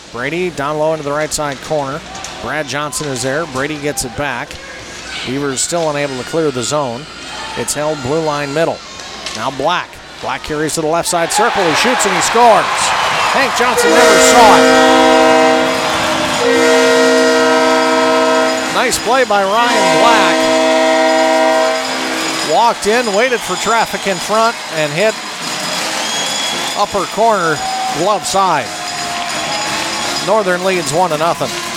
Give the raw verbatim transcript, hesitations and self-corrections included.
Brady down low into the right side corner. Brad Johnson is there. Brady gets it back. Beavers still unable to clear the zone. It's held blue line middle. Now Black. Black carries to the left side circle. He shoots and he scores. Hank Johnson never saw it. Nice play by Ryan Black. Walked in, waited for traffic in front, and hit upper corner glove side. Northern leads one to nothing.